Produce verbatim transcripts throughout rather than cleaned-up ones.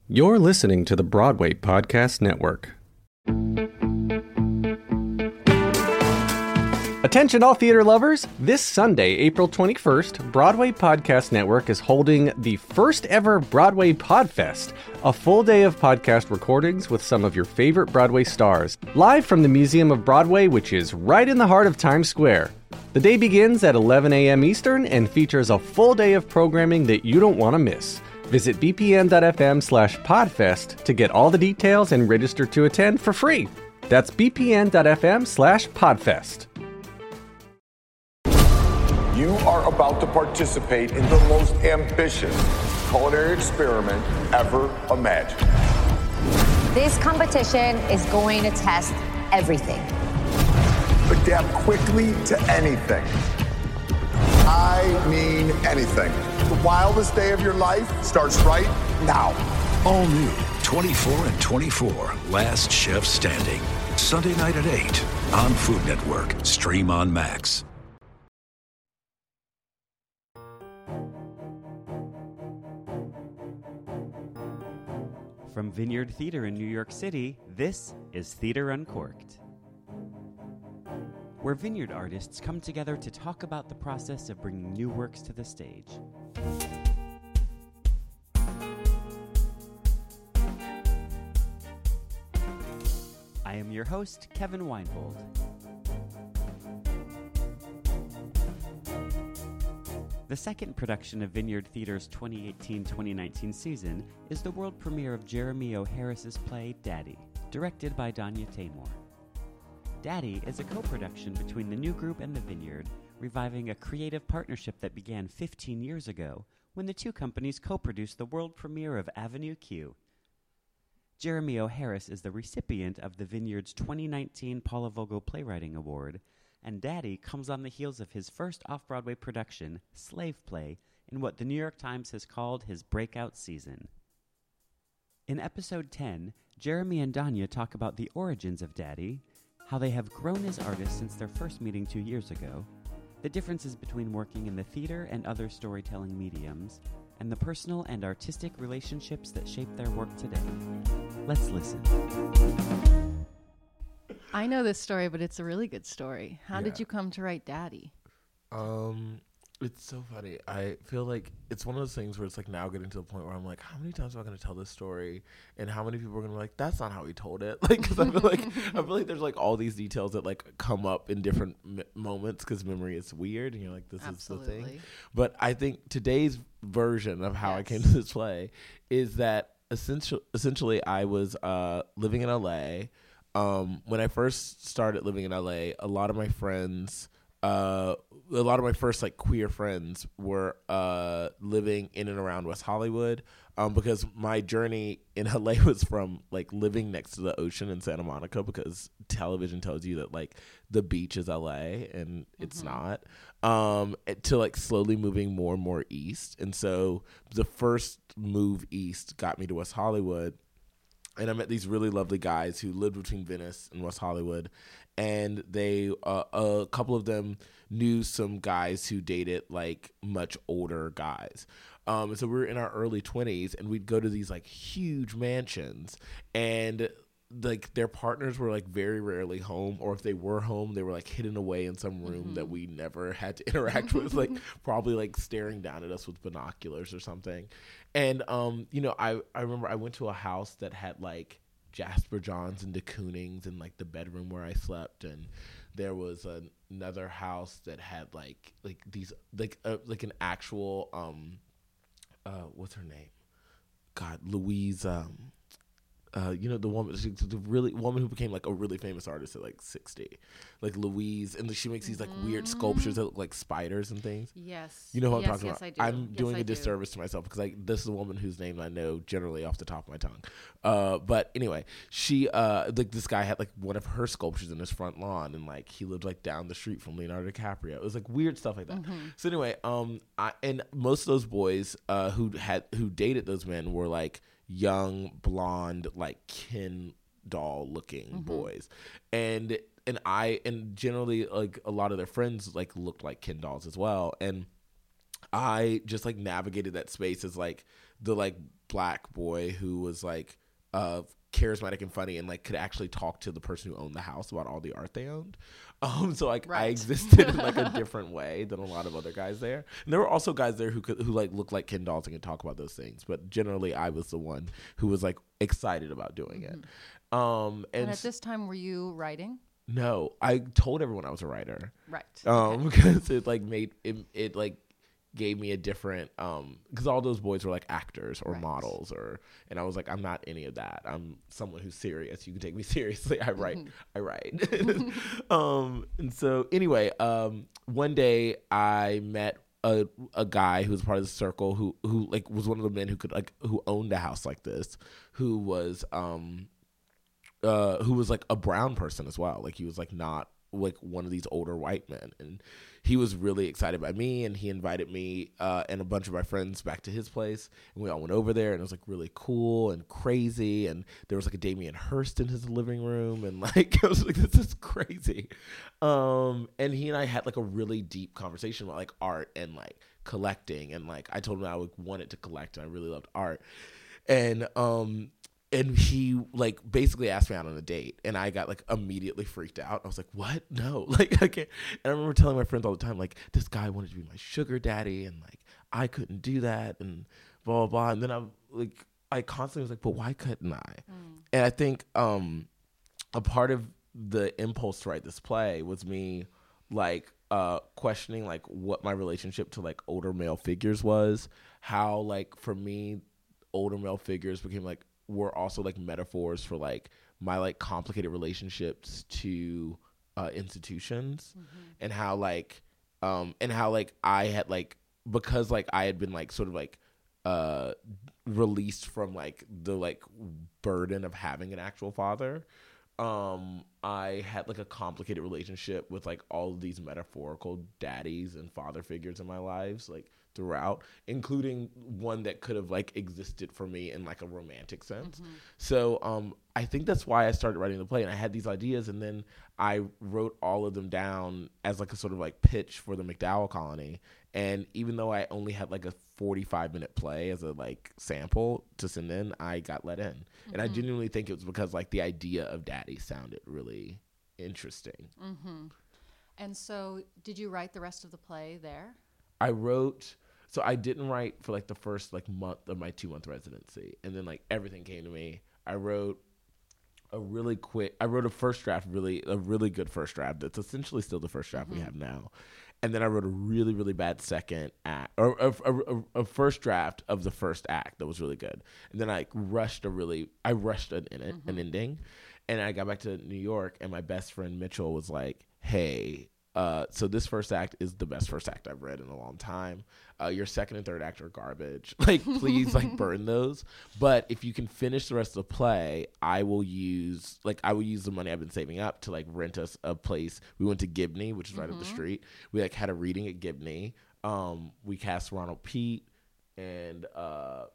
You're listening to the Broadway Podcast Network. Attention all theater lovers! This Sunday, April twenty-first, Broadway Podcast Network is holding the first ever Broadway Podfest, a full day of podcast recordings with some of your favorite Broadway stars, live from the Museum of Broadway, which is right in the heart of Times Square. The day begins at eleven a.m. Eastern and features a full day of programming that you don't want to miss. Visit bpn.fm slash podfest to get all the details and register to attend for free. That's bpn.fm slash podfest. You are about to participate in the most ambitious culinary experiment ever imagined. This competition is going to test everything. Adapt quickly to anything. I mean anything. The wildest day of your life starts right now. All new, twenty-four and twenty-four, Last Chef Standing. Sunday night at eight on Food Network. Stream on Max. From Vineyard Theater in New York City, this is Theater Uncorked, where Vineyard artists come together to talk about the process of bringing new works to the stage. I am your host, Kevin Weinbold. The second production of Vineyard Theater's twenty eighteen twenty nineteen season is the world premiere of Jeremy O. Harris's play, Daddy, directed by Danya Taymor. Daddy is a co-production between the new group and the Vineyard, reviving a creative partnership that began fifteen years ago when the two companies co-produced the world premiere of Avenue Q. Jeremy O. Harris is the recipient of the Vineyard's twenty nineteen Paula Vogel Playwriting Award, and Daddy comes on the heels of his first off-Broadway production, Slave Play, in what the New York Times has called his breakout season. In episode ten, Jeremy and Danya talk about the origins of Daddy, how they have grown as artists since their first meeting two years ago, the differences between working in the theater and other storytelling mediums, and the personal and artistic relationships that shape their work today. Let's listen. I know this story, but it's a really good story. How Yeah. did you come to write Daddy? Um, it's so funny. I feel like it's one of those things where it's like now getting to the point where I'm like, how many times am I going to tell this story? And how many people are going to be like, that's not how he told it? Like, because I feel like I feel like there's like all these details that like come up in different m- moments because memory is weird, and you're like, this Absolutely. is the thing. But I think today's version of how Yes. I came to this play is that essentially, essentially I was uh living in L A. Um, when I first started living in L A, a lot of my friends, uh, a lot of my first like queer friends were uh, living in and around West Hollywood, um, because my journey in L A was from like living next to the ocean in Santa Monica, because television tells you that like the beach is L A and it's Mm-hmm. not, um, to like slowly moving more and more east. And so the first move east got me to West Hollywood. And I met these really lovely guys who lived between Venice and West Hollywood, and they, uh, a couple of them knew some guys who dated like much older guys. Um, and so we were in our early twenties, and we'd go to these like huge mansions, and like their partners were like very rarely home, or if they were home, they were like hidden away in some room Mm-hmm. that we never had to interact with, like probably like staring down at us with binoculars or something. And um, you know, I, I remember I went to a house that had like Jasper Johns and de Koonings in like the bedroom where I slept, and there was an, another house that had like like these like uh, like an actual um uh what's her name? God, Louise um Uh, you know, the woman, she, the really woman who became like a really famous artist at like sixty, like Louise, and she makes these like weird sculptures that look like spiders and things. Yes. You know who I'm yes, talking yes, about. I do. I'm Yes, doing I a do. disservice to myself because like this is a woman whose name I know generally off the top of my tongue. Uh, but anyway, she uh like this guy had like one of her sculptures in his front lawn, and like he lived like down the street from Leonardo DiCaprio. It was like weird stuff like that. Mm-hmm. So anyway, um, I and most of those boys uh who had who dated those men were like young, blonde, like Ken doll looking Mm-hmm. boys, and and I and generally like a lot of their friends like looked like Ken dolls as well, and I just like navigated that space as like the like black boy who was like uh, charismatic and funny and like could actually talk to the person who owned the house about all the art they owned. Um, so like Right. I existed in like a different way than a lot of other guys there. And there were also guys there who could who like looked like Ken Dalton and could talk about those things. But generally, I was the one who was like excited about doing Mm-hmm. it. Um, and And at this time, were you writing? no, I told everyone I was a writer. Right. Um, because it like made it, it like gave me a different um because all those boys were like actors or Right. models or and I was like, I'm not any of that. I'm someone who's serious. You can take me seriously. I write I write. um and so anyway, um one day I met a a guy who was part of the circle who who like was one of the men who could like who owned a house like this, who was um uh who was like a brown person as well. Like he was like not like one of these older white men, and he was really excited by me, and he invited me uh, and a bunch of my friends back to his place, and we all went over there, and it was like really cool and crazy, and there was like a Damien Hirst in his living room, and like I was like, this is crazy. Um, and he and I had like a really deep conversation about like art and like collecting, and like I told him I would wanted to collect, and I really loved art, and um. And he like basically asked me out on a date, and I got like immediately freaked out. I was like, "What? No!" Like I can't. And I remember telling my friends all the time, like, "This guy wanted to be my sugar daddy, and like I couldn't do that, and blah blah blah." And then I'm like, I constantly was like, "But why couldn't I?" Mm. And I think um, a part of the impulse to write this play was me like uh, questioning like what my relationship to like older male figures was. How like for me, older male figures became like. Were also like metaphors for like my like complicated relationships to uh, institutions, mm-hmm. and how like um and how like I had like because like I had been like sort of like uh released from like the like burden of having an actual father. Um, I had like a complicated relationship with like all of these metaphorical daddies and father figures in my lives, like throughout, including one that could have like existed for me in like a romantic sense. Mm-hmm. So um, I think that's why I started writing the play, and I had these ideas, and then I wrote all of them down as like a sort of like pitch for the MacDowell Colony. And even though I only had like a forty-five minute play as a like sample to send in, I got let in. Mm-hmm. And I genuinely think it was because like the idea of daddy sounded really interesting. Mm-hmm. And so did you write the rest of the play there? I wrote, so I didn't write for like the first like month of my two month residency. And then like everything came to me. I wrote a really quick, I wrote a first draft, really, a really good first draft. That's essentially still the first draft mm-hmm. we have now. And then I wrote a really, really bad second act, or a, a, a, a first draft of the first act that was really good. And then I rushed a really, I rushed an, in it, mm-hmm. an ending. And I got back to New York, and my best friend Mitchell was like, hey, uh, so this first act is the best first act I've read in a long time. Uh, your second and third act are garbage. Like, please, like, burn those. But if you can finish the rest of the play, I will use, like, I will use the money I've been saving up to, like, rent us a place. We went to Gibney, which is right mm-hmm. up the street. We, like, had a reading at Gibney. Um, we cast Ronald Pete and uh,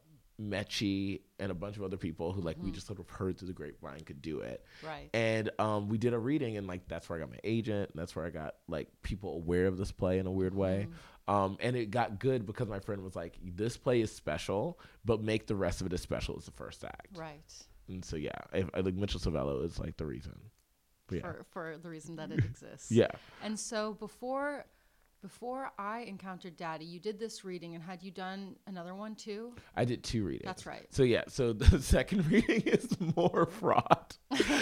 Mechie and a bunch of other people who, like, mm-hmm. we just sort of heard through the grapevine could do it. Right. And um, we did a reading, and, like, that's where I got my agent. And that's where I got, like, people aware of this play in a weird way. Mm-hmm. Um, and it got good because my friend was like, this play is special, but make the rest of it as special as the first act. Right. And so, yeah, if, I think Mitchell Savello is like the reason. But yeah. For, for the reason that it exists. Yeah. And so before before I encountered Daddy, you did this reading, and had you done another one too? I did two readings. That's right. So, yeah, so the second reading is more fraught.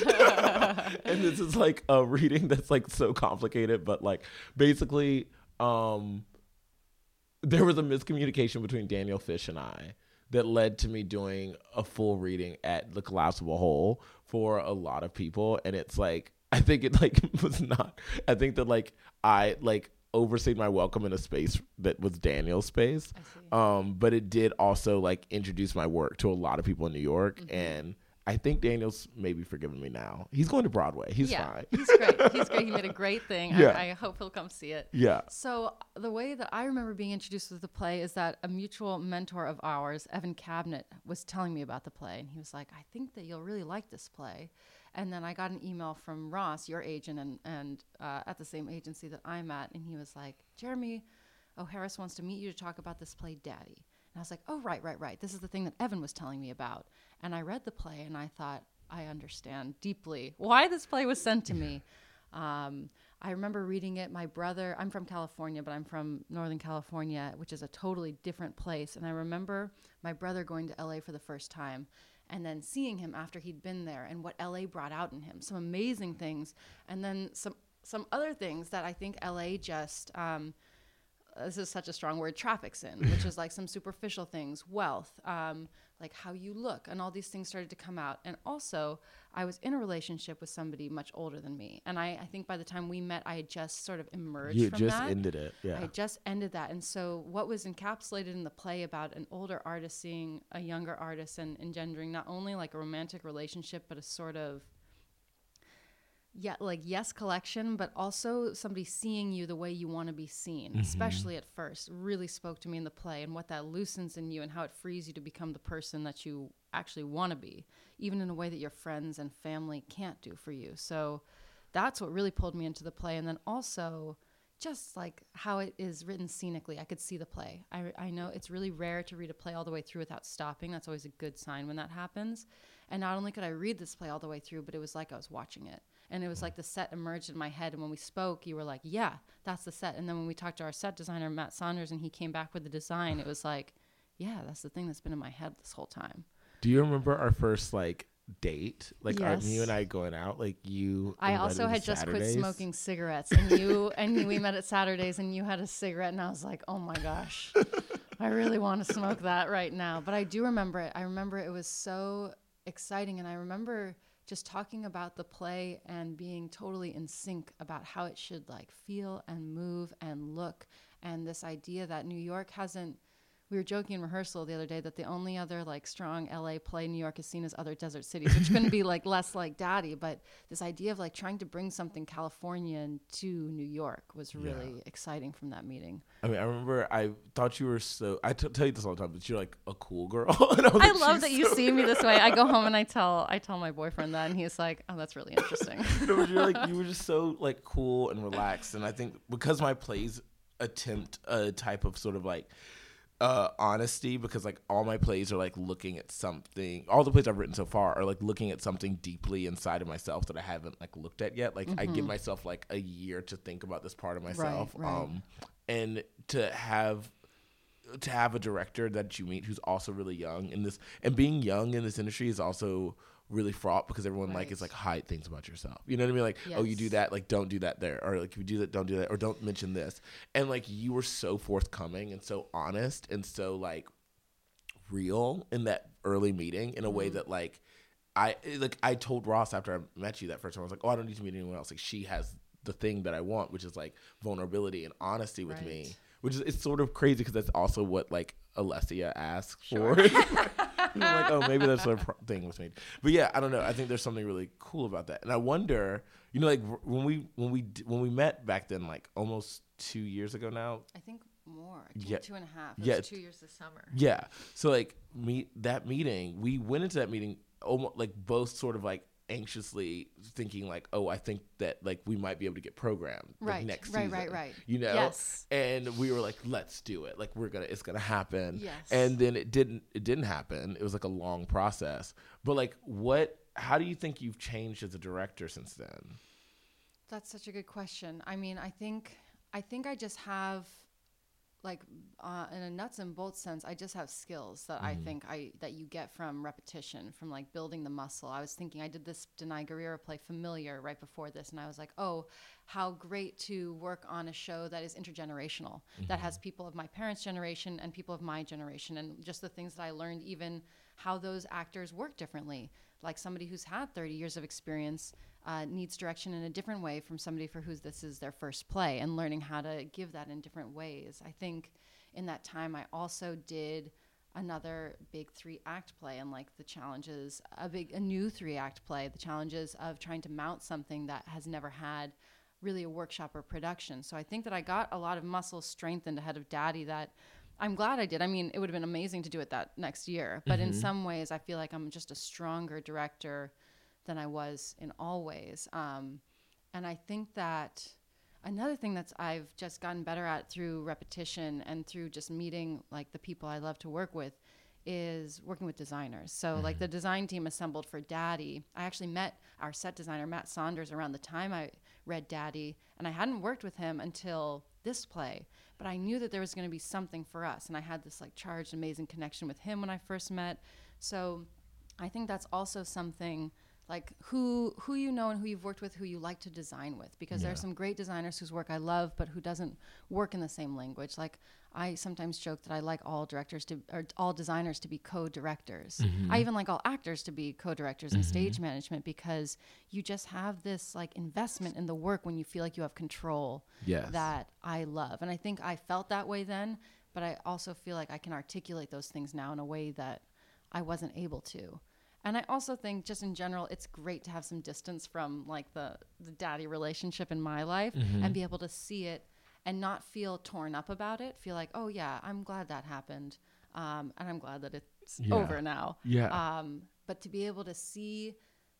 And this is like a reading that's like so complicated, but like basically... Um, there was a miscommunication between Daniel Fish and I that led to me doing a full reading at the Collapsible Hole for a lot of people. And it's like, I think it like was not, I think that like I like overstayed my welcome in a space that was Daniel's space. Um, but it did also like introduce my work to a lot of people in New York. Mm-hmm. And I think Daniel's maybe forgiven me now. He's going to Broadway. He's yeah, fine. He's great. He's great. He made a great thing. Yeah. I, I hope he'll come see it. Yeah. So the way that I remember being introduced to the play is that a mutual mentor of ours, Evan Cabinet, was telling me about the play. And he was like, I think that you'll really like this play. And then I got an email from Ross, your agent, and, and uh, at the same agency that I'm at. And he was like, Jeremy O'Harris wants to meet you to talk about this play, Daddy. I was like, oh, right, right, right. This is the thing that Evan was telling me about. And I read the play and I thought, I understand deeply why this play was sent to me. Um, I remember reading it. My brother, I'm from California, but I'm from Northern California, which is a totally different place. And I remember my brother going to L A for the first time and then seeing him after he'd been there and what L A brought out in him, some amazing things. And then some, some other things that I think L A just, um, this is such a strong word, traffics in, which is like some superficial things, wealth, um, like how you look, and all these things started to come out. And also, I was in a relationship with somebody much older than me. And I, I think by the time we met, I had just sort of emerged you from just that. ended it, yeah. I just ended that. And so what was encapsulated in the play about an older artist seeing a younger artist and engendering not only like a romantic relationship, but a sort of, yeah, like yes collection, but also somebody seeing you the way you want to be seen, mm-hmm. especially at first, really spoke to me in the play, and what that loosens in you and how it frees you to become the person that you actually want to be, even in a way that your friends and family can't do for you. So that's what really pulled me into the play. And then also just like how it is written scenically, I could see the play. I, I know it's really rare to read a play all the way through without stopping. That's always a good sign when that happens. And not only could I read this play all the way through, but it was like I was watching it. And it was like the set emerged in my head. And when we spoke, you were like, yeah, that's the set. And then when we talked to our set designer, Matt Saunders, and he came back with the design, it was like, yeah, that's the thing that's been in my head this whole time. Do you remember our first like date? Like yes. our, you and I going out, like you. I also had just Saturdays. quit smoking cigarettes, and you and we met at Saturdays, and you had a cigarette, and I was like, oh my gosh, I really want to smoke that right now. But I do remember it. I remember it was so exciting, and I remember just talking about the play and being totally in sync about how it should like feel and move and look. And this idea that New York hasn't, we were joking in rehearsal the other day that the only other like strong L A play New York is seen as other desert cities, which couldn't be like less like Daddy. But this idea of like trying to bring something Californian to New York was really yeah. exciting from that meeting. I mean, I remember I thought you were so, I t- tell you this all the time, but you're like a cool girl. and I, I like, love that so you see me this way. I go home and I tell, I tell my boyfriend that, and he's like, oh, that's really interesting. no, but you're like, you were just so like cool and relaxed. And I think because my plays attempt a type of sort of like, Uh, honesty, because like all my plays are like looking at something, all the plays I've written so far are like looking at something deeply inside of myself that I haven't like looked at yet. Like mm-hmm. I give myself like a year to think about this part of myself. Right, right. Um, and to have to have a director that you meet who's also really young in this, and being young in this industry is also really fraught because everyone right. like is like hide things about yourself. You know what I mean? Like, yes. oh, you do that, like don't do that there, or like if you do that, don't do that, or don't mention this. And like you were so forthcoming and so honest and so like real in that early meeting in a mm-hmm. way that like I like I told Ross after I met you that first time, I was like, oh, I don't need to meet anyone else. Like she has the thing that I want, which is like vulnerability and honesty with right. me. Which is it's sort of crazy because that's also what like Alessia asks sure. for. I'm like, oh, maybe that's a pro- thing with me. But yeah, I don't know. I think there's something really cool about that. And I wonder, you know, like when we when we when we met back then, like almost two years ago now. I think more. I think yeah, two and a half. It yeah, was two years this summer. Yeah. So like meet that meeting, we went into that meeting almost like both sort of like anxiously thinking like, oh, I think that like we might be able to get programmed like, right, next right, season. Right, right, right. You know? Yes. And we were like, let's do it. Like we're gonna, it's gonna happen. Yes. And then it didn't, it didn't happen. It was like a long process. But like, what? How do you think you've changed as a director since then? That's such a good question. I mean, I think, I think I just have. Like uh, in a nuts and bolts sense, I just have skills that mm-hmm. I think I that you get from repetition, from like building the muscle. I was thinking I did this Denai Guerrero play Familiar right before this, and I was like, oh, how great to work on a show that is intergenerational, mm-hmm. that has people of my parents' generation and people of my generation, and just the things that I learned, even how those actors work differently. Like somebody who's had thirty years of experience uh, needs direction in a different way from somebody for whose this is their first play, and learning how to give that in different ways. I think in that time I also did another big three act play, and like the challenges, a big, a new three act play, the challenges of trying to mount something that has never had really a workshop or production. So I think that I got a lot of muscle strengthened ahead of Daddy that I'm glad I did. I mean, it would have been amazing to do it that next year. But mm-hmm. in some ways, I feel like I'm just a stronger director than I was in all ways. Um, and I think that another thing that's I've just gotten better at through repetition and through just meeting like the people I love to work with is working with designers. So mm-hmm. like the design team assembled for Daddy. I actually met our set designer, Matt Saunders, around the time I read Daddy, and I hadn't worked with him until this play, but I knew that there was going to be something for us. And I had this like charged, amazing connection with him when I first met. So I think that's also something like who who you know and who you've worked with, who you like to design with, because yeah. there are some great designers whose work I love, but who doesn't work in the same language. Like I sometimes joke that I like all directors to, or all designers to be co-directors. Mm-hmm. I even like all actors to be co-directors mm-hmm. in stage management, because you just have this like investment in the work when you feel like you have control yes. that I love. And I think I felt that way then, but I also feel like I can articulate those things now in a way that I wasn't able to. And I also think just in general, it's great to have some distance from like the, the daddy relationship in my life mm-hmm. and be able to see it and not feel torn up about it. Feel like, oh yeah, I'm glad that happened. Um, and I'm glad that it's yeah. over now. Yeah. Um, but to be able to see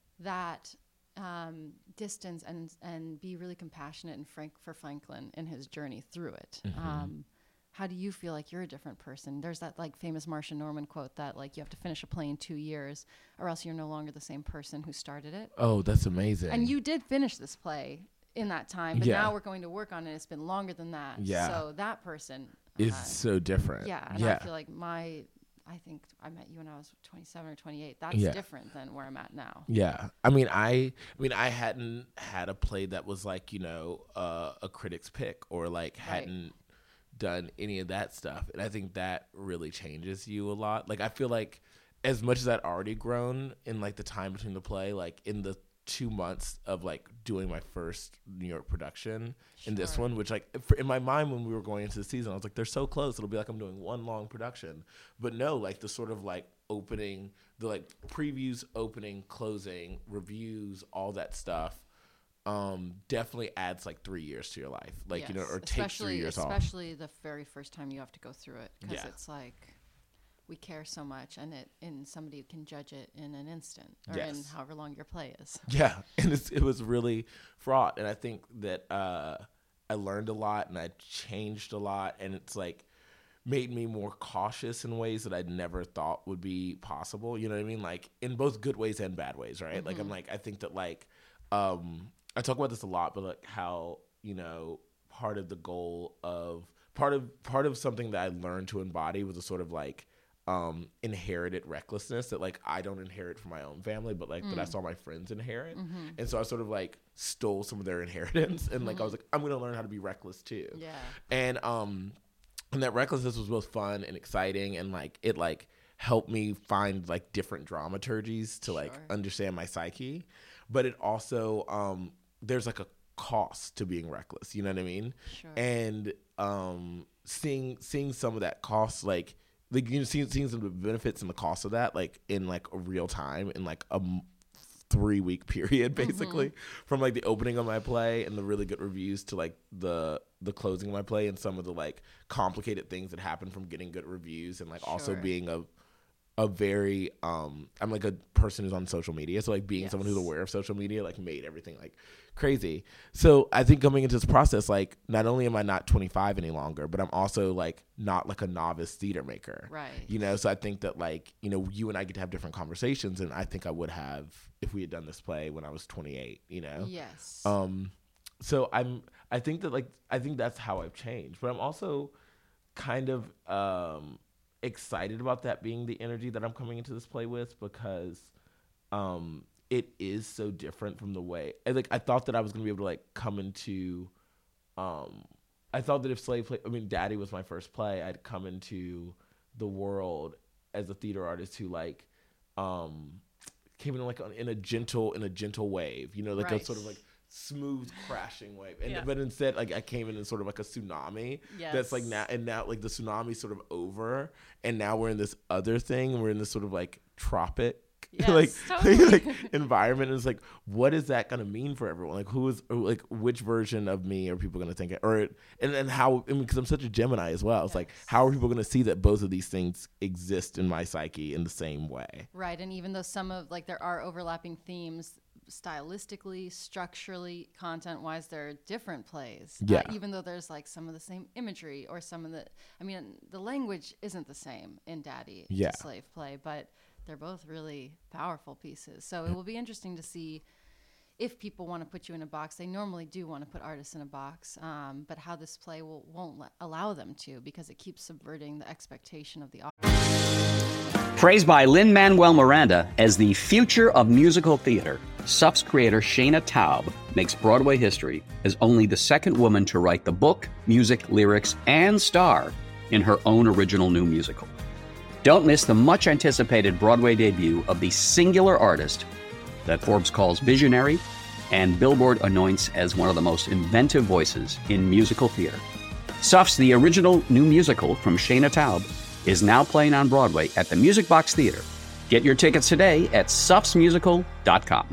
that um, distance and, and be really compassionate and frank for Franklin in his journey through it. Mm-hmm. Um, How do you feel like you're a different person? There's that like famous Marsha Norman quote that like you have to finish a play in two years or else you're no longer the same person who started it. Oh, that's amazing. And you did finish this play in that time, but yeah. now we're going to work on it. It's been longer than that. Yeah. So that person is uh, so different. Yeah. And yeah. I feel like my, I think I met you when I was twenty-seven or twenty-eight. That's yeah. different than where I'm at now. Yeah. I mean, I, I mean, I hadn't had a play that was like, you know, uh, a critic's pick or like Right. hadn't done any of that stuff, and I think that really changes you a lot. Like I feel like as much as I'd already grown in like the time between the play, like in the two months of like doing my first New York production Sure. in this one, which like for, in my mind when we were going into the season, I was like, they're so close, it'll be like I'm doing one long production. But no, like the sort of like opening, the like previews, opening, closing, reviews, all that stuff Um, definitely adds like three years to your life, like Yes. you know, or takes three years especially, off. Especially the very first time you have to go through it, because Yeah. it's like we care so much, and it and somebody can judge it in an instant or Yes. in however long your play is. Yeah, and it's, it was really fraught, and I think that uh, I learned a lot and I changed a lot, and it's like made me more cautious in ways that I'd never thought would be possible. You know what I mean? Like in both good ways and bad ways, right? Mm-hmm. Like I'm like I think that like. Um, I talk about this a lot, but like how, you know, part of the goal of part of part of something that I learned to embody was a sort of like um, inherited recklessness that like I don't inherit from my own family, but like mm. that I saw my friends inherit. Mm-hmm. And so I sort of like stole some of their inheritance and like mm-hmm. I was like, I'm gonna learn how to be reckless too. Yeah. And um and that recklessness was both fun and exciting, and like it like helped me find like different dramaturgies to Sure. like understand my psyche. But it also um there's like a cost to being reckless, you know what I mean? Sure. And um, seeing seeing some of that cost, like like you know, seeing seeing some of the benefits and the cost of that, like in like a real time, in like a m- three week period, basically, mm-hmm. from like the opening of my play and the really good reviews to like the the closing of my play, and some of the like complicated things that happen from getting good reviews, and like sure. also being a a very um I'm like a person who's on social media, so like being yes. someone who's aware of social media like made everything like crazy. So I think coming into this process, like not only am I not twenty-five any longer, but I'm also like not like a novice theater maker, right? You know, so I think that like, you know, you and I get to have different conversations, and I think I would have if we had done this play when I was twenty-eight, you know. Yes. Um so I'm I think that like I think that's how I've changed, but I'm also kind of um excited about that being the energy that I'm coming into this play with, because um it is so different from the way I, like I thought that I was gonna be able to like come into um I thought that if Slave Play I mean Daddy was my first play, I'd come into the world as a theater artist who like um came in like in a gentle in a gentle wave, you know, like right. a sort of like smooth crashing wave, and yeah. but instead like I came in in sort of like a tsunami. Yes. That's like now and now like the tsunami's sort of over, and now we're in this other thing, we're in this sort of like tropic yes, like, totally. like environment. And it's like, what is that gonna mean for everyone? Like who is like which version of me are people gonna think it, or and and how I mean, because I'm such a Gemini as well, it's yes. like how are people gonna see that both of these things exist in my psyche in the same way? Right. And even though some of like there are overlapping themes, stylistically, structurally, content-wise, they're different plays. Yeah. Uh, even though there's like some of the same imagery or some of the, I mean, the language isn't the same in Daddy, Yeah. It's a Slave Play, but they're both really powerful pieces. So it will be interesting to see if people want to put you in a box. They normally do want to put artists in a box, um, but how this play will, won't let, allow them to, because it keeps subverting the expectation of the audience. Praised by Lin-Manuel Miranda as the future of musical theater, S U F's creator Shayna Taub makes Broadway history as only the second woman to write the book, music, lyrics, and star in her own original new musical. Don't miss the much-anticipated Broadway debut of the singular artist that Forbes calls visionary and Billboard anoints as one of the most inventive voices in musical theater. S U F's The Original New Musical from Shayna Taub is now playing on Broadway at the Music Box Theater. Get your tickets today at sufs musical dot com.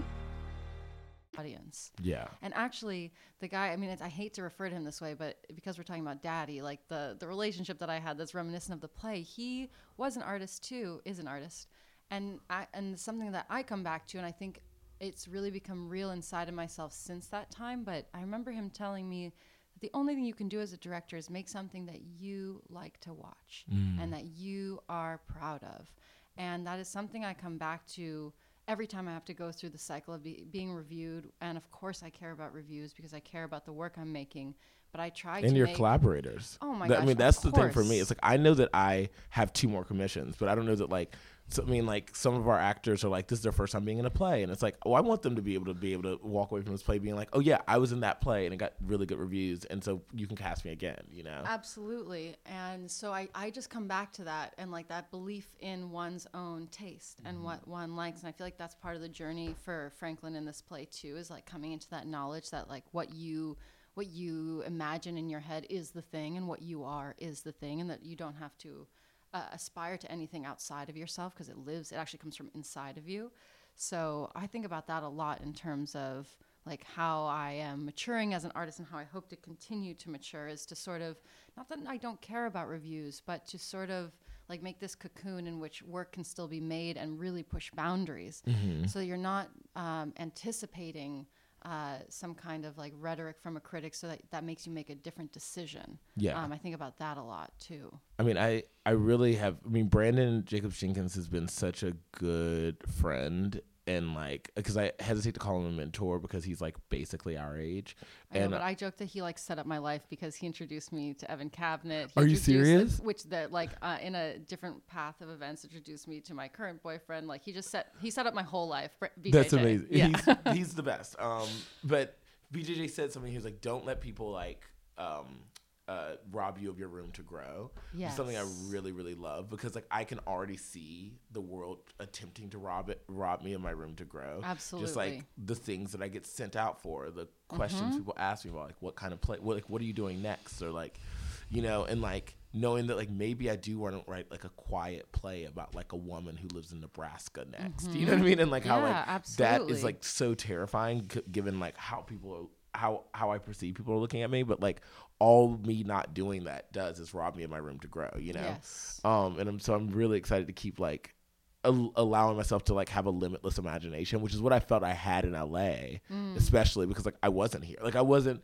Audience. Yeah. And actually, the guy, I mean, it's, I hate to refer to him this way, but because we're talking about Daddy, like the, the relationship that I had that's reminiscent of the play, he was an artist too, is an artist. And I, and something that I come back to, and I think it's really become real inside of myself since that time, but I remember him telling me that the only thing you can do as a director is make something that you like to watch Mm. and that you are proud of. And that is something I come back to every time I have to go through the cycle of be, being reviewed. And of course I care about reviews because I care about the work I'm making, but I try to And your make, collaborators. Oh my That- gosh, I mean, of that's the thing for me. course. It's like, I know that I have two more commissions, but I don't know that like, so, I mean, like some of our actors are like, this is their first time being in a play. And it's like, oh, I want them to be able to be able to walk away from this play being like, oh yeah, I was in that play and it got really good reviews. And so you can cast me again, you know? Absolutely. And so I, I just come back to that and like that belief in one's own taste and Mm-hmm. what one likes. And I feel like that's part of the journey for Franklin in this play too, is like coming into that knowledge that like what you what you imagine in your head is the thing and what you are is the thing, and that you don't have to uh, aspire to anything outside of yourself because it lives, it actually comes from inside of you. So I think about that a lot in terms of like how I am maturing as an artist and how I hope to continue to mature, is to sort of, not that I don't care about reviews, but to sort of like make this cocoon in which work can still be made and really push boundaries. Mm-hmm. So you're not um, anticipating uh, some kind of like rhetoric from a critic so that that makes you make a different decision. Yeah. Um, I think about that a lot too. I mean, I, I really have, I mean, Brandon Jacobs Jenkins has been such a good friend, and like, because I hesitate to call him a mentor because he's like basically our age. I know, And but I joke that he like set up my life because he introduced me to Evan Cabinet. He Are you introduced the- serious? which that like uh, in a different path of events introduced me to my current boyfriend. Like he just set he set up my whole life. Br- B J J. That's amazing. Yeah. He's, he's the best. Um, but B J J said something. He was like, "Don't let people like um, uh, rob you of your room to grow." It's something I Yes. really, really love, because like I can already see the world attempting to rob it, rob me of my room to grow. Just like Absolutely. the things that I get sent out for, the questions people ask me about, like what kind of play, what like what are you doing next, or like, you know, and like knowing that like maybe I do want to write like a quiet play about like a woman who lives in Nebraska next. You know what I mean? And like how Yeah, like that absolutely. is like so terrifying, c- given like how people are, how how I perceive people are looking at me. But like all me not doing that does is rob me of my room to grow. You know? Yes. Um, and I'm so I'm really excited to keep like al- allowing myself to like have a limitless imagination, which is what I felt I had in L A, Mm. especially because like I wasn't here. Like I wasn't.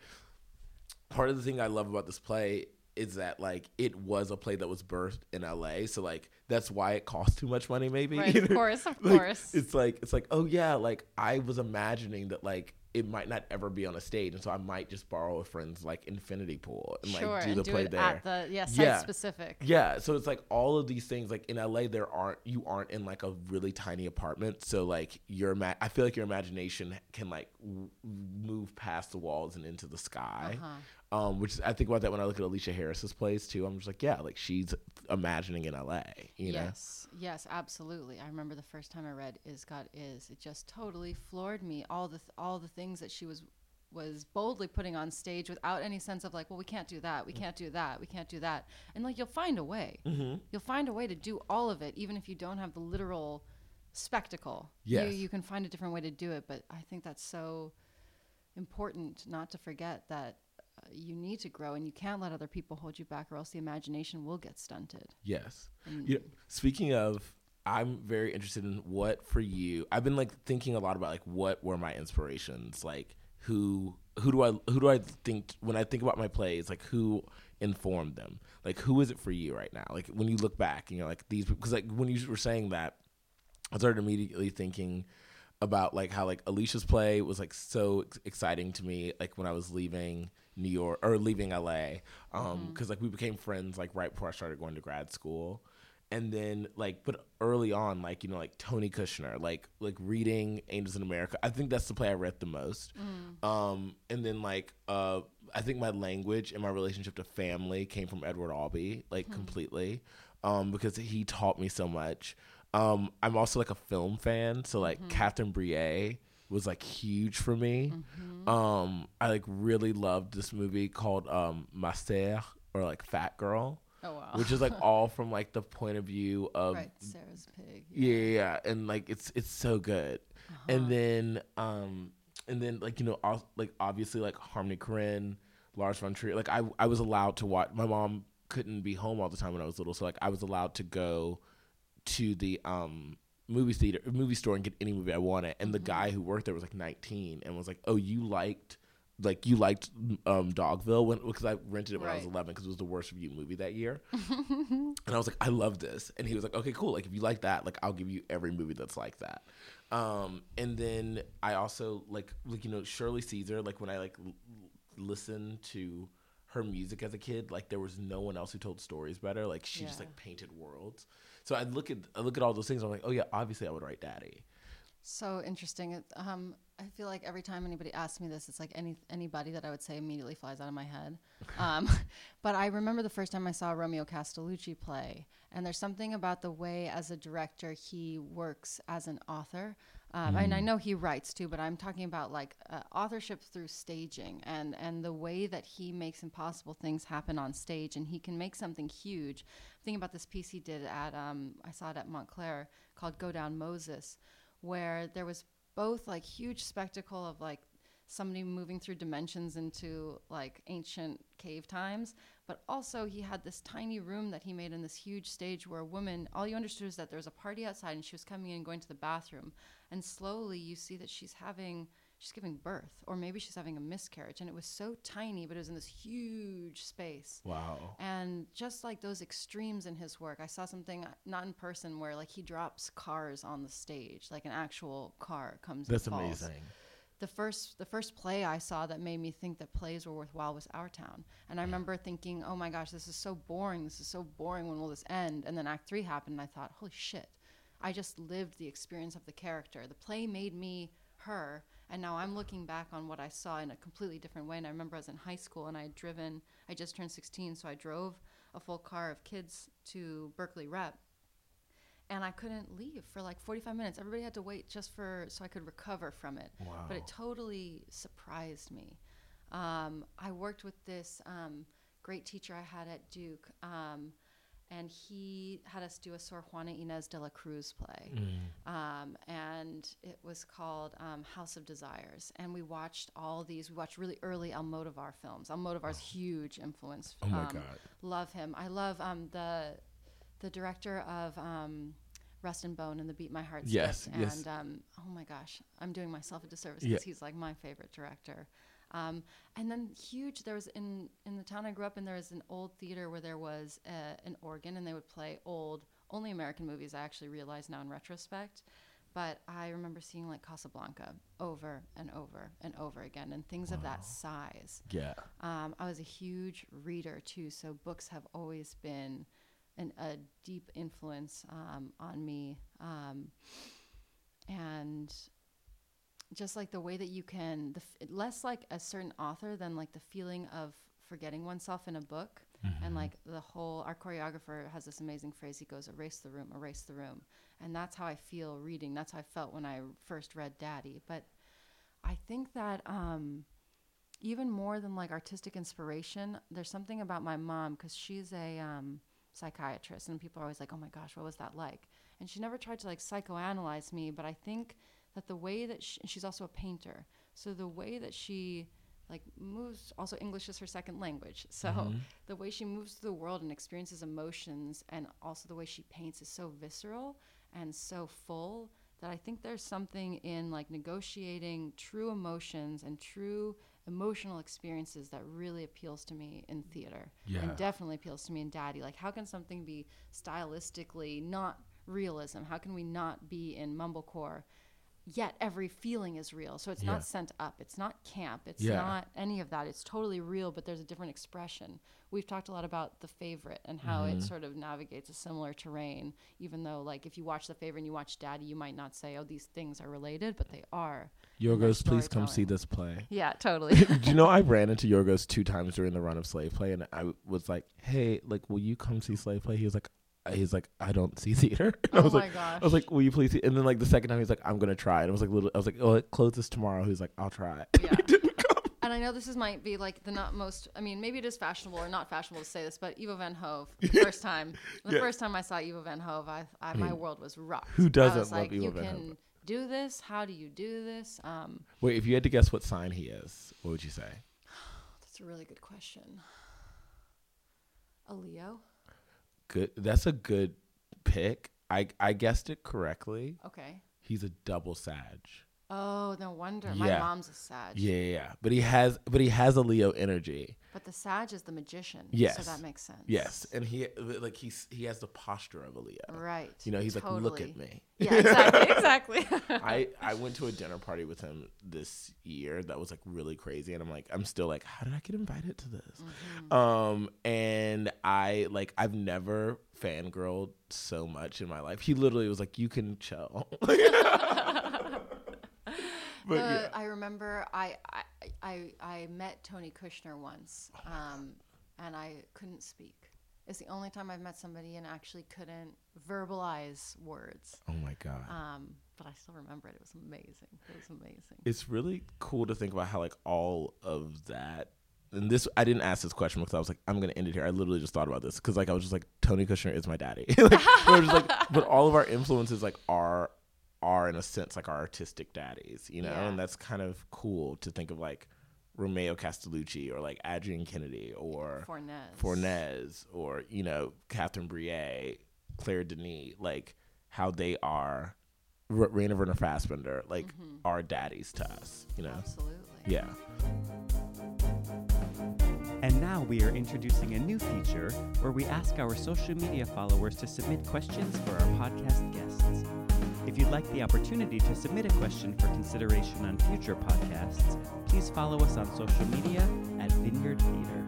Part of the thing I love about this play is that like it was a play that was birthed in L A, so like that's why it cost too much money, maybe. Right, of course, of Like, course. It's like it's like oh yeah, like I was imagining that like it might not ever be on a stage, and so I might just borrow a friend's like infinity pool and Sure, like do and the do play it there. at the yeah site Yeah. specific. Yeah, so it's like all of these things. Like in L A, there aren't you aren't in like a really tiny apartment, so like your ima- I feel like your imagination can like w- move past the walls and into the sky. Uh-huh. Um, which is, I think about that when I look at Alicia Harris's plays too. I'm just like, yeah, like she's imagining in L A. You know? Yes, yes, absolutely. I remember the first time I read Is God Is, it just totally floored me. All the th- all the things that she was was boldly putting on stage without any sense of like, well, we can't do that, we can't do that, we can't do that, and like you'll find a way. Mm-hmm. You'll find a way to do all of it, even if you don't have the literal spectacle. Yes. You, you can find a different way to do it. But I think that's so important not to forget that uh, you need to grow, and you can't let other people hold you back, or else the imagination will get stunted. Yes. And You know, speaking of I'm very interested in what for you. I've been like thinking a lot about like what were my inspirations, like who who do I who do I think when I think about my plays, like who informed them, like who is it for you right now? Like when you look back, you know, like these because like when you were saying that, I started immediately thinking about like how like Alicia's play was like so ex- exciting to me, like when I was leaving New York or leaving L A, um, because mm-hmm. like we became friends like right before I started going to grad school. And then, like, but early on, like, you know, like Tony Kushner, like, like reading Angels in America. I think that's the play I read the most. Mm. Um, and then, like, uh, I think my language and my relationship to family came from Edward Albee, like, mm. completely, um, because he taught me so much. Um, I'm also, like, a film fan. So, like, mm-hmm. Catherine Breillat was, like, huge for me. Mm-hmm. Um, I, like, really loved this movie called um, Ma Sœur, or, like, Fat Girl. Oh, wow. Which is like all from like the point of view of right, Sarah's pig. Yeah, yeah, yeah. And like it's it's so good. Uh-huh. And then um and then like you know all, like obviously like Harmony Korine, Lars von Trier. Like I I was allowed to watch. My mom couldn't be home all the time when I was little, so like I was allowed to go to the um movie theater, movie store and get any movie I wanted. And mm-hmm. the guy who worked there was like nineteen and was like, "Oh, you liked." Like you liked um, Dogville when because I rented it when right. I was eleven because it was the worst reviewed movie that year, and I was like, I love this, and he was like, okay, cool. Like if you like that, like I'll give you every movie that's like that. Um, and then I also like like you know Shirley Caesar. Like when I like l- listened to her music as a kid, like there was no one else who told stories better. Like she yeah. just like painted worlds. So I look at I look at all those things. And I'm like, oh yeah, obviously I would write Daddy. So interesting. It, um, I feel like every time anybody asks me this, it's like any anybody that I would say immediately flies out of my head. Um, but I remember the first time I saw Romeo Castellucci play, and there's something about the way as a director he works as an author. Um, mm. And I know he writes too, but I'm talking about like uh, authorship through staging and, and the way that he makes impossible things happen on stage, and he can make something huge. Think about this piece he did at, um, I saw it at Montclair called Go Down Moses, where there was both like huge spectacle of like somebody moving through dimensions into like ancient cave times, but also he had this tiny room that he made in this huge stage where a woman, all you understood is that there was a party outside and she was coming in and going to the bathroom, and slowly you see that she's having she's giving birth, or maybe she's having a miscarriage, and it was so tiny, but it was in this huge space. Wow. And just like those extremes in his work, I saw something not in person where like he drops cars on the stage, like an actual car comes That's and falls. amazing. The first the first play I saw that made me think that plays were worthwhile was Our Town. And I remember thinking, oh my gosh, this is so boring. This is so boring. When will this end? And then Act Three happened, and I thought, holy shit. I just lived the experience of the character. The play made me her, and now I'm looking back on what I saw in a completely different way. And I remember I was in high school, and I had driven, I just turned sixteen, so I drove a full car of kids to Berkeley Rep. And I couldn't leave for like forty-five minutes. Everybody had to wait just for so I could recover from it. Wow. But it totally surprised me. Um, I worked with this um, great teacher I had at Duke, um, and he had us do a Sor Juana Inez de la Cruz play. Mm. Um, and it was called um, House of Desires. And we watched all these, we watched really early Almodovar films. Almodovar's oh. huge influence. Oh my um, God. Love him. I love um, the the director of um, Rust and Bone and the Beat My Heart Yes, script. yes. And um, oh my gosh, I'm doing myself a disservice because yeah. he's like my favorite director. Um, and then huge, there was in, in the town I grew up in, there was an old theater where there was a, an organ, and they would play old, only American movies, I actually realize now in retrospect. But I remember seeing like Casablanca over and over and over again, and things wow. of that size. Yeah. Um, I was a huge reader too, so books have always been an, a deep influence um, on me. Um, and just like the way that you can, the f- less like a certain author than like the feeling of forgetting oneself in a book. Mm-hmm. And like the whole, our choreographer has this amazing phrase. He goes, erase the room, erase the room. And that's how I feel reading. That's how I felt when I first read Daddy. But I think that um, even more than like artistic inspiration, there's something about my mom, because she's a um, psychiatrist, and people are always like, oh my gosh, what was that like? And she never tried to like psychoanalyze me, but I think that the way that she, she's also a painter, so the way that she like moves, also English is her second language, so mm-hmm. the way she moves through the world and experiences emotions, and also the way she paints is so visceral, and so full that I think there's something in like negotiating true emotions and true emotional experiences that really appeals to me in theater. Yeah. And definitely appeals to me in Daddy. Like, how can something be stylistically not realism? How can we not be in mumblecore, yet every feeling is real? So it's Yeah. not sent up. It's not camp. It's Yeah. not any of that. It's totally real, but there's a different expression. We've talked a lot about The Favorite and how Mm-hmm. it sort of navigates a similar terrain, even though, like, if you watch The Favorite and you watch Daddy, you might not say, oh, these things are related, but they are. in their Yorgos, please come see storytelling. this play. Yeah, totally. Do you know I ran into Yorgos two times during the run of Slave Play, and I was like, "Hey, like, will you come see Slave Play?" He was like, "He's like, I don't see theater." And I Oh was my like, gosh. I was like, "Will you please?" See? And then like the second time, he's like, "I'm gonna try." And I was like, little, I was like, "Oh, it closes tomorrow." He was like, "I'll try." Yeah. He didn't come. And I know this is might be like the not most, I mean, maybe it is fashionable or not fashionable to say this, but Ivo Van Hove, the first time, the Yeah. first time I saw Ivo Van Hove, I, I, my world was rocked. who doesn't I was love like, Ivo you Van can Hove? do this? How do you do this? Um, Wait, if you had to guess what sign he is, what would you say? that's a really good question. A Leo? Good. That's a good pick. I I guessed it correctly. Okay. He's a double Sag. Oh, no wonder. My Yeah. mom's a Sag. Yeah, yeah, yeah. But he has, but he has a Leo energy. But the Sag is the magician. Yes. So that makes sense. Yes, and he like he's he has the posture of a Leo. Right. You know, he's like, look Totally. at me. Yeah, exactly. exactly. I, I went to a dinner party with him this year that was like really crazy, and I'm like, I'm still like, how did I get invited to this? Mm-hmm. Um, and I like I've never fangirled so much in my life. He literally was like, you can chill. But The- yeah. I remember I, I I I met Tony Kushner once, um, and I couldn't speak. It's the only time I've met somebody and actually couldn't verbalize words. Oh my god. Um, but I still remember it. It was amazing. It was amazing. It's really cool to think about how like all of that. And this, I didn't ask this question because I was like, I'm gonna end it here. I literally just thought about this because like I was just like, Tony Kushner is my daddy. like, we were just like, but all of our influences like are are in a sense like our artistic daddies, you know, Yeah. and that's kind of cool to think of like Romeo Castellucci or like Adrian Kennedy or Fornez. Fornez or you know Catherine Breillat, Claire Denis, like how they are. R- Raina Werner Fassbender, like Mm-hmm. are daddies to us, you know. Absolutely. Yeah. And now we are introducing a new feature where we ask our social media followers to submit questions for our podcast guests. If you'd like the opportunity to submit a question for consideration on future podcasts, please follow us on social media at Vineyard Theater.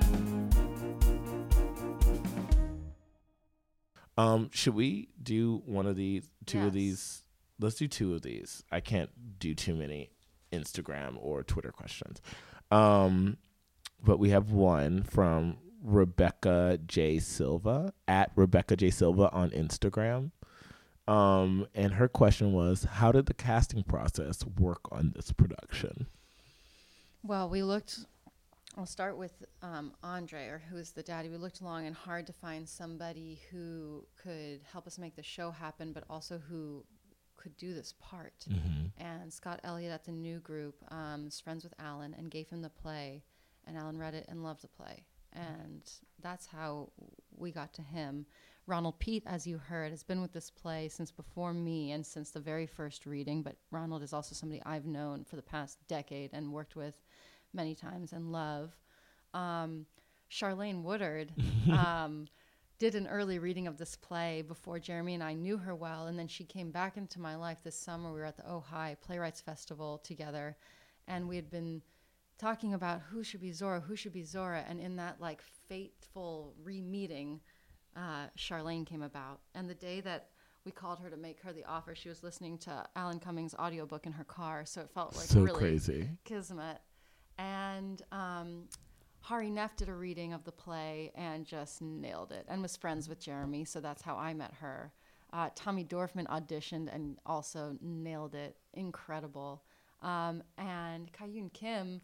Um, should we do one of these, two of Yes. these? Let's do two of these. I can't do too many Instagram or Twitter questions. Um, but we have one from Rebecca J. Silva at Rebecca J. Silva on Instagram. Um, and her question was, how did the casting process work on this production? Well, we looked. I'll start with um, Andre, or who's the daddy. We looked long and hard to find somebody who could help us make the show happen, but also who could do this part. And Scott Elliott at the New Group um, is friends with Alan and gave him the play, and Alan read it and loved the play. And that's how we got to him. Ronald Pete, as you heard, has been with this play since before me and since the very first reading, but Ronald is also somebody I've known for the past decade and worked with many times and love. Um, Charlene Woodard um, did an early reading of this play before Jeremy and I knew her well, and then she came back into my life this summer. We were at the Ojai Playwrights Festival together, and we had been talking about who should be Zora, who should be Zora, and in that like fateful re-meeting, uh, Charlene came about. And the day that we called her to make her the offer, she was listening to Alan Cummings' audiobook in her car, so it felt like So really crazy. kismet. And um, Hari Neff did a reading of the play and just nailed it, and was friends with Jeremy, so that's how I met her. Uh, Tommy Dorfman auditioned and also nailed it. Incredible. Um, and Kayun Kim,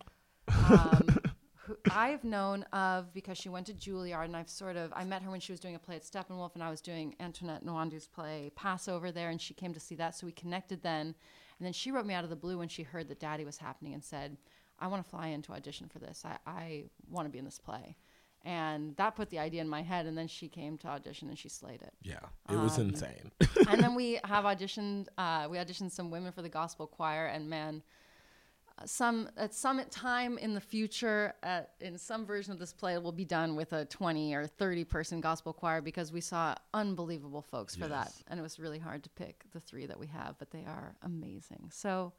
um, who I've known of because she went to Juilliard, and I've sort of, I met her when she was doing a play at Steppenwolf, and I was doing Antoinette Nwandu's play Passover there, and she came to see that, so we connected then. And then she wrote me out of the blue when she heard that Daddy was happening and said, I want to fly in to audition for this. I, I want to be in this play. And that put the idea in my head. And then she came to audition and she slayed it. Yeah, it was Um, insane. And then we have auditioned, uh, we auditioned some women for the gospel choir, and man, uh, some at some time in the future, at, in some version of this play, it will be done with a twenty or thirty person gospel choir, because we saw unbelievable folks for Yes. that. And it was really hard to pick the three that we have, but they are amazing. So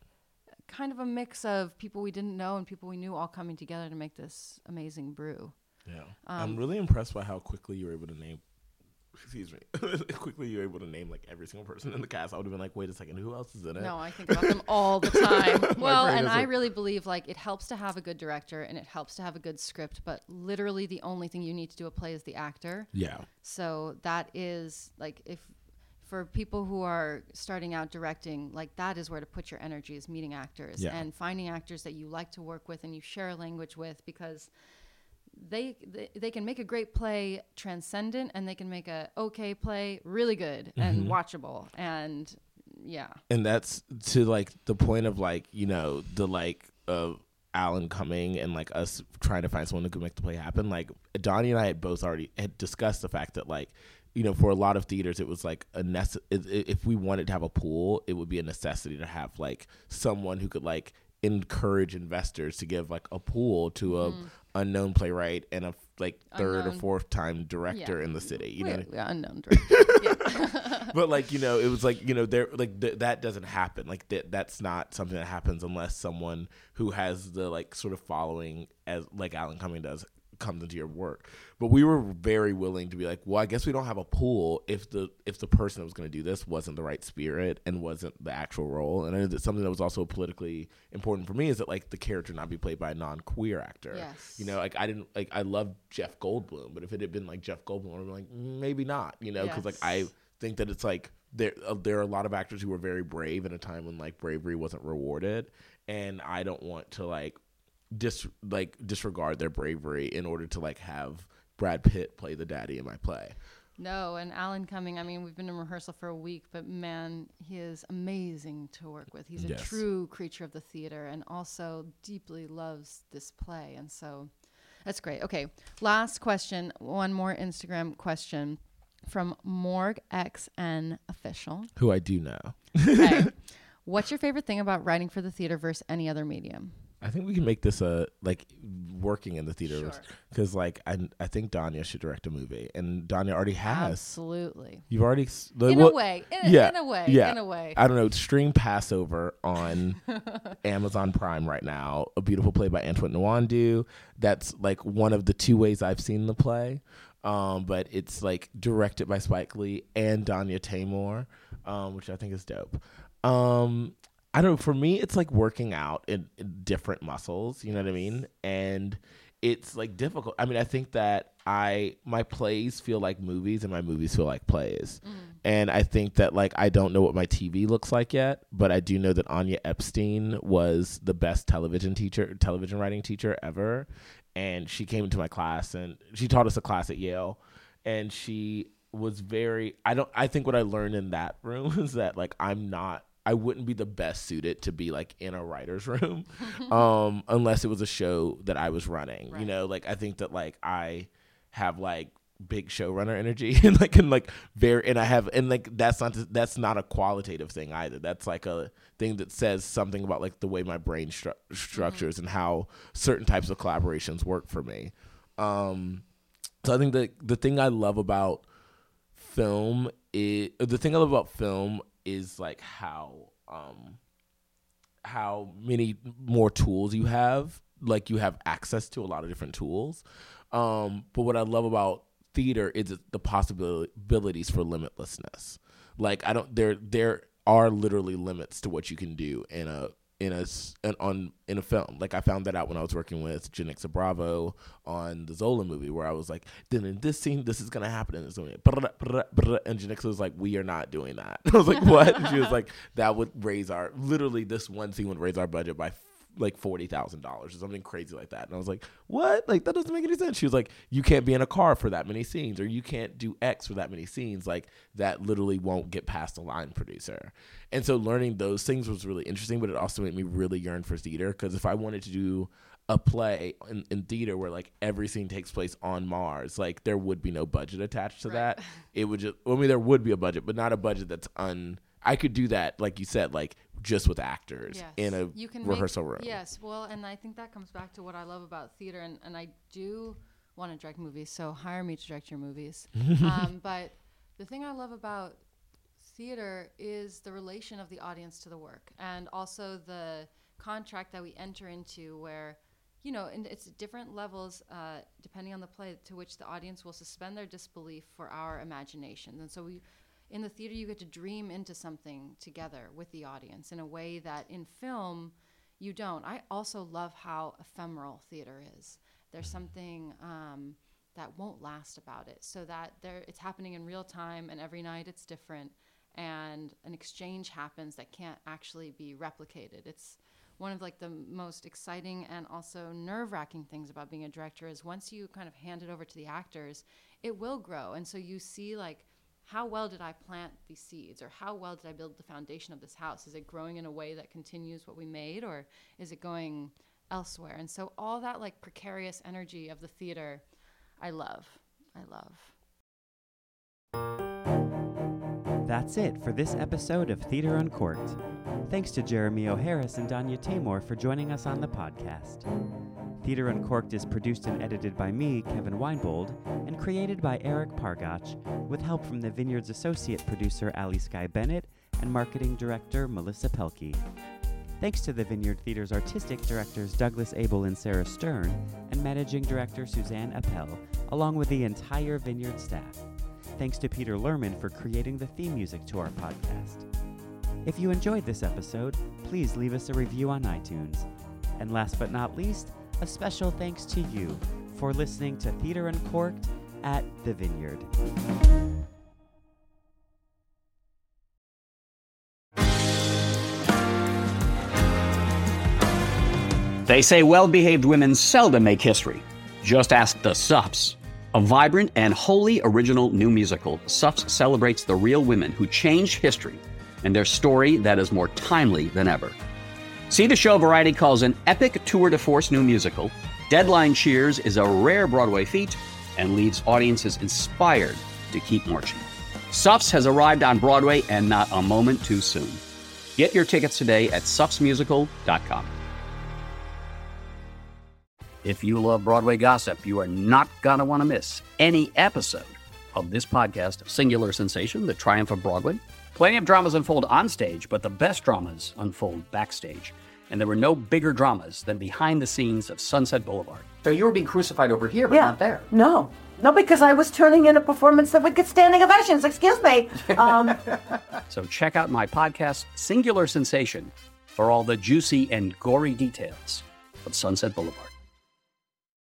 kind of a mix of people we didn't know and people we knew all coming together to make this amazing brew. Yeah, Um, I'm really impressed by how quickly you were able to name. Excuse me. quickly you were able to name like every single person in the cast. I would have been like, wait a second, who else is in it? No, I think about them all the time. Well, brain and is I like- really believe like it helps to have a good director and it helps to have a good script, but literally the only thing you need to do a play is the actor. Yeah. So that is like, if for people who are starting out directing, like that is where to put your energy, is meeting actors Yeah. and finding actors that you like to work with and you share a language with, because they, they they can make a great play transcendent and they can make a okay play really good and watchable. And yeah. And that's to like the point of like, you know, the like of Alan coming and like us trying to find someone who could make the play happen. Like Donnie and I had both already had discussed the fact that like, you know, for a lot of theaters, it was like a nece- if we wanted to have a pool, it would be a necessity to have like someone who could like encourage investors to give like a pool to a Mm. unknown playwright and a like third Unknown. or fourth time director Yeah. in the city. You know, We're, what I mean? we're unknown director. Yeah. But like, you know, it was like, you know, there like th- that doesn't happen. Like that that's not something that happens unless someone who has the like sort of following as like Alan Cumming does comes into your work. But we were very willing to be like, well, I guess we don't have a pool if the if the person that was going to do this wasn't the right spirit and wasn't the actual role. And I know that something that was also politically important for me is that like the character not be played by a non-queer actor. Yes. You know, like I didn't like I loved Jeff Goldblum, but if it had been like Jeff Goldblum, I would be like, mm, maybe not. You know, because like I Yes. think that it's like there uh, there are a lot of actors who were very brave in a time when like bravery wasn't rewarded, and I don't want to like dis like disregard their bravery in order to like have Brad Pitt play the daddy in my play. No, and Alan Cumming, I mean, we've been in rehearsal for a week, but man, he is amazing to work with. He's a Yes. true creature of the theater and also deeply loves this play. And so that's great. Okay, last question. One more Instagram question from Morg X N Official. Who I do know. Okay. What's your favorite thing about writing for the theater versus any other medium? I think we can make this a like working in the theater Sure. because like I I think Danya should direct a movie, and Danya already has. Absolutely. You've already s- like, In well, a way. In, yeah, in a way. yeah. In a way. I don't know. Stream Passover on Amazon Prime right now. A beautiful play by Antoine Nwandu. That's like one of the two ways I've seen the play. Um, but it's like directed by Spike Lee and Danya Tamor, um, which I think is dope. Um, I don't know. For me, it's like working out in, in different muscles. You know what I mean? And it's like difficult. I mean, I think that I my plays feel like movies and my movies feel like plays. Mm. And I think that like I don't know what my T V looks like yet, but I do know that Anya Epstein was the best television teacher, television writing teacher ever. And she came into my class and she taught us a class at Yale, and she was very I don't I think what I learned in that room is that like I'm not I wouldn't be the best suited to be like in a writer's room um, unless it was a show that I was running. Right. You know, like I think that like I have like big showrunner energy and like and like very and I have and like that's not that's not a qualitative thing either. That's like a thing that says something about like the way my brain stru- structures mm-hmm. and how certain types of collaborations work for me. Um, so I think that the thing I love about film is the thing I love about film is like how um how many more tools you have. Like you have access to a lot of different tools. Um, but what I love about theater is the possibilities for limitlessness. Like I don't there there are literally limits to what you can do in a in a an, on in a film. Like I found that out when I was working with Janixa Bravo on the Zola movie, where I was like, then in this scene this is gonna happen and it's gonna be and Janixa was like, we are not doing that. I was like, what? And she was like, that would raise our literally this one scene would raise our budget by like forty thousand dollars or something crazy like that. And I was like, what? Like, that doesn't make any sense. She was like, you can't be in a car for that many scenes, or you can't do X for that many scenes. Like, that literally won't get past a line producer. And so learning those things was really interesting, but it also made me really yearn for theater, because if I wanted to do a play in, in theater where like everything takes place on Mars, like there would be no budget attached to Right. that. It would just, I mean, there would be a budget, but not a budget that's un. I could do that, like you said, like just with actors Yes. in a You can rehearsal make, room. Yes, well, and I think that comes back to what I love about theater, and, and I do want to direct movies, so hire me to direct your movies. um, but the thing I love about theater is the relation of the audience to the work, and also the contract that we enter into where, you know, and it's different levels uh, depending on the play to which the audience will suspend their disbelief for our imaginations. And so we, in the theater, you get to dream into something together with the audience in a way that in film you don't. I also love how ephemeral theater is. There's something um, that won't last about it, so that there it's happening in real time, and every night it's different, and an exchange happens that can't actually be replicated. It's one of like the most exciting and also nerve-wracking things about being a director is once you kind of hand it over to the actors, it will grow. And so you see like, how well did I plant these seeds, or how well did I build the foundation of this house? Is it growing in a way that continues what we made, or is it going elsewhere? And so all that like precarious energy of the theater, I love, I love. That's it for this episode of Theater Uncorked. Thanks to Jeremy O. Harris and Danya Tamor for joining us on the podcast. Theater Uncorked is produced and edited by me, Kevin Weinbold, and created by Eric Pargach, with help from the Vineyard's associate producer Ali Sky Bennett and marketing director Melissa Pelkey. Thanks to the Vineyard Theater's artistic directors Douglas Abel and Sarah Stern, and managing director Suzanne Appel, along with the entire Vineyard staff. Thanks to Peter Lerman for creating the theme music to our podcast. If you enjoyed this episode, please leave us a review on iTunes. And last but not least, a special thanks to you for listening to Theater Uncorked at the Vineyard. They say well-behaved women seldom make history. Just ask the Suffs. A vibrant and wholly original new musical, Suffs celebrates the real women who changed history and their story that is more timely than ever. See the show Variety calls an epic tour de force new musical. Deadline cheers is a rare Broadway feat and leaves audiences inspired to keep marching. Suffs has arrived on Broadway, and not a moment too soon. Get your tickets today at suffs musical dot com. If you love Broadway gossip, you are not going to want to miss any episode of this podcast, Singular Sensation, The Triumph of Broadway. Plenty of dramas unfold on stage, but the best dramas unfold backstage. And there were no bigger dramas than behind the scenes of Sunset Boulevard. So you were being crucified over here, but yeah. not there. No. No, because I was turning in a performance that would get standing ovations. Excuse me. Um, so check out my podcast, Singular Sensation, for all the juicy and gory details of Sunset Boulevard.